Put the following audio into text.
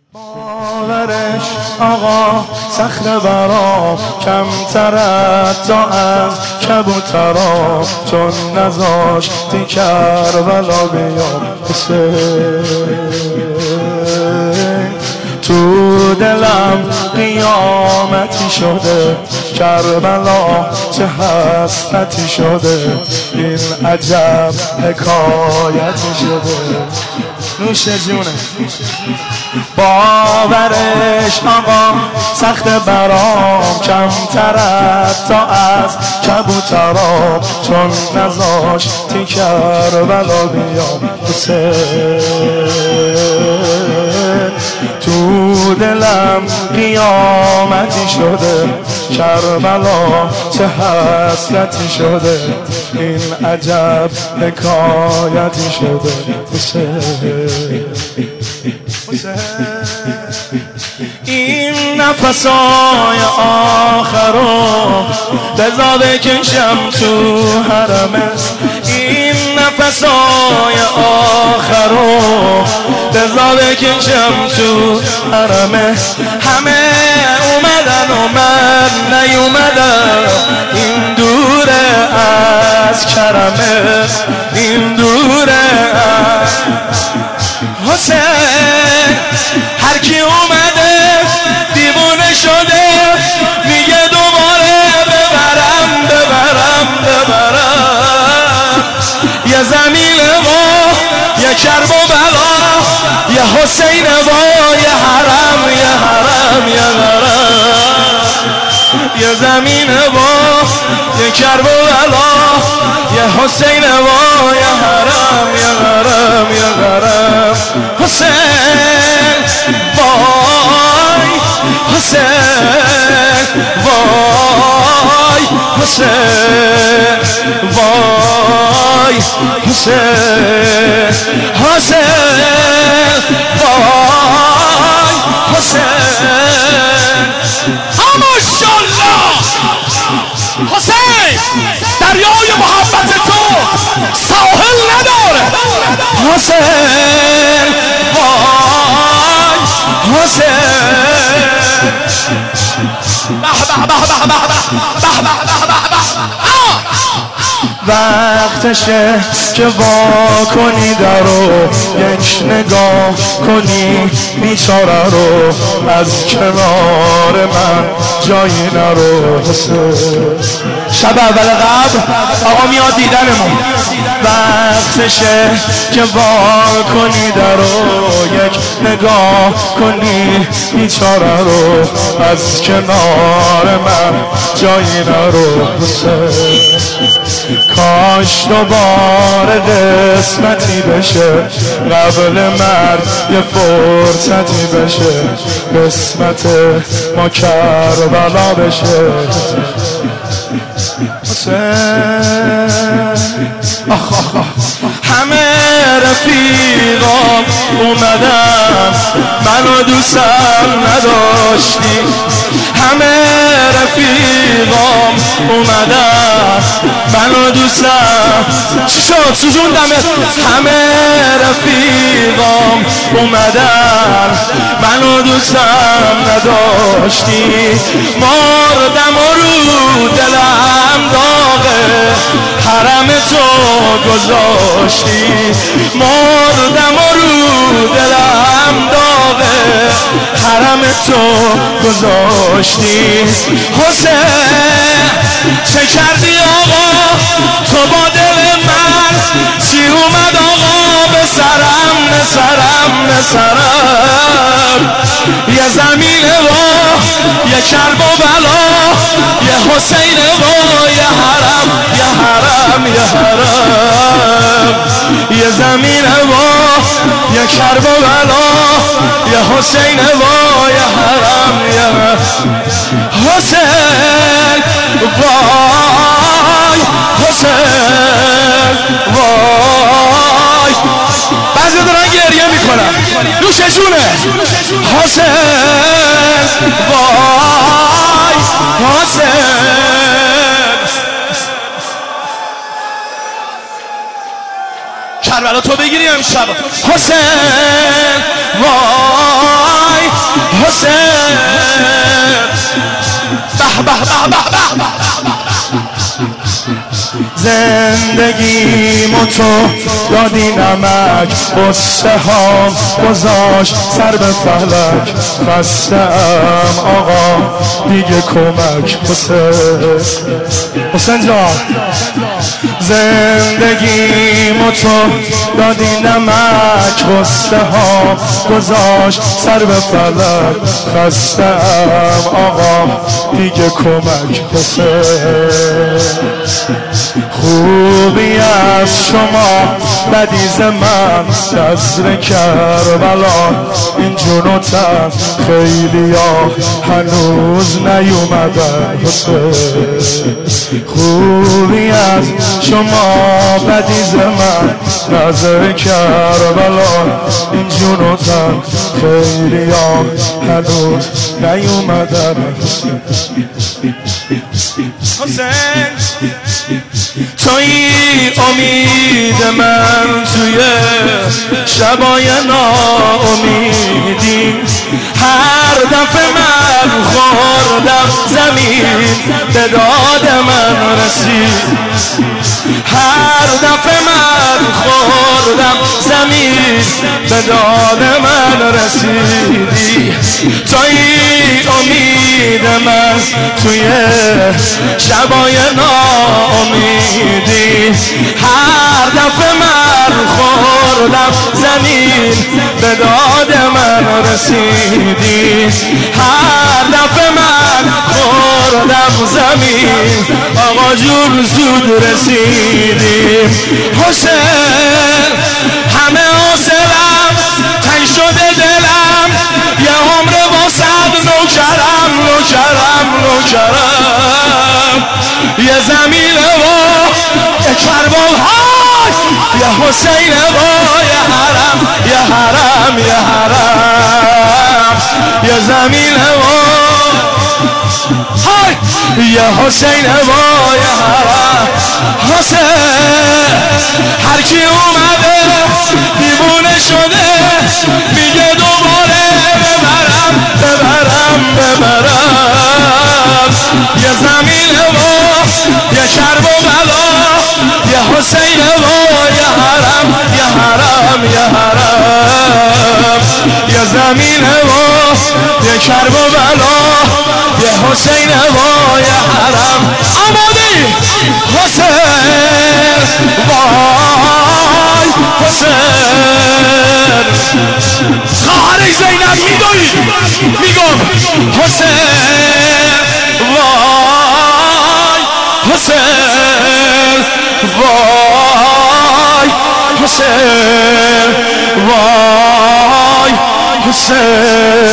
باورش آقا صخره برام کمتر تا از کبوترام، چون نذاشتی کربلا بیام حسین. تو دلم قیامتی شده، کربلا چه حسرتی شده، این عجب حکایتی شده. نوش جونه. باورش آقا سخت برام کمتر تا از کبوترام، چون نذاشتی کربلا بیام حسین. تو دلم قیامتی شده، کربلا چه حسرتی شده، این عجب حکایتی شده حسین. این نفسای آخرو بذار بکشم تو حرمه، این نفسای آخرو بذار بکشم تو حرمه. همه اومدن و من نیومدم، این دوره از کرمه، این دوره از حسین. هر کی اومده دیوونه شده، میگه دوباره ببرم ببرم ببرم. یه زمین ما یه کرب و بلا، یه حسین با یه حرم یه حرم یه حرم. یه زمین با یه کرب و بلا، یه حسین با یه حرم یه حرم یه حرم. حسین وای حسین وای حسین وای حسین حسین وای حسین. ماشاءالله حسین دریای محبت تو ساحل نداره. حسین وای حسین. وقتشه که وا کنی درو، یک نگاه کنی بیچاره رو، از کنار من جایی نرو حسین. شب اول قبل آقا میاد دیدنمون، وقتشه که وا کنی درو، یک نگاه کنی بیچاره رو، از کنار من جایی نرو حسین. کاش دوباره قسمتی بشه، قبل مرگ یه فرصتی بشه، قسمت ما کربلا بشه حسین. همه رفیقام اومدن، منو دوستم نداشتی. همه رفیقام اومدن، منو دوستم چی شد سوزوندمت. همه رفیقام اومدن، منو دوستم نداشتی. مردم و رو دلم داغه، حرم تو گذاشتی. مردم و رو دلم داغه، حرم تو گذاشتی. حسین چه کردی آقا تو با دل من، چی اومد آقا به سرم به سرم به سرم. یه زمین با یه کرب و بلا، یه حسین با یه حرم یه حرم یه حرم. یه زمین با یه کرب و بلا، یه حسین با یه حرم یه حرم. حسین وای حسین وای. بعضی دارن گریه میکنن، نوش جونه. حسین وای حسین. کربلا تو بگیری امشب حسین وای حسین به به به به زندگیمو تو دادی نمک قصه ها گذاشت سر به فلک خستم آقا دیگه کمک حسین جان زندگیمو تو دادی نمک قصه ها گذاشت سر به فلک خستم آقا دیگه کمک خوبی از شما بدی ز من نظر کربلا این جون و تن خیلی ها هنوز نیومدن خوبی از شما بدی ز من نظر کربلا این جون و تن خیلی ها هنوز نیومدن حسین توی امید من توی شبای ناامیدی هر دفعه من خوردم زمین به داد من رسید هر دفعه من خوردم زمین به داد من رسیدی توی امید من توی شبای ناامیدی هر دفعه من خوردم زمین به داد من رسیدی هر دفعه من خوردم زمین آقا جون زود رسیدی حسین همه حاصلم تنگ شده دلم یه عمر واسد نوکرم یه زمین و یه کربال های یه حسین و یه حرم یه زمین و های یه حسین و یه حرم حسین هر کی اومده دیوونه شده میگه دوباره ببرم یه زمین و یه کرب و بلا یه حسین و یه حرم یه زمین و یه کرب و بلا یه حسین و یه حرم آمادی حسین وای حسین خواهر زینب میگفت حسین وای حسین وای حسین وای حسین